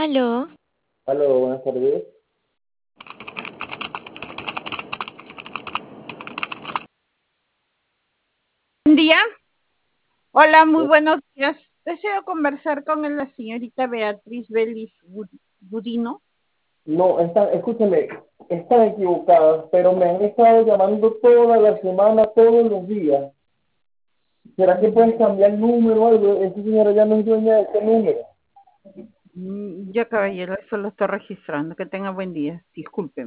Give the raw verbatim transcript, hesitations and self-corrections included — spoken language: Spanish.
Aló, Aló, buenas tardes. Buen día. Hola, muy buenos días. Deseo conversar con la señorita Beatriz Belis Budino. No, está, escúchame, están equivocadas, pero me han estado llamando toda la semana, todos los días. ¿Será que puedes cambiar el número o algo? Esa señora ya no es dueña de ese número. Mm, Ya, caballero, eso lo estoy registrando. Que tenga buen día. Disculpe.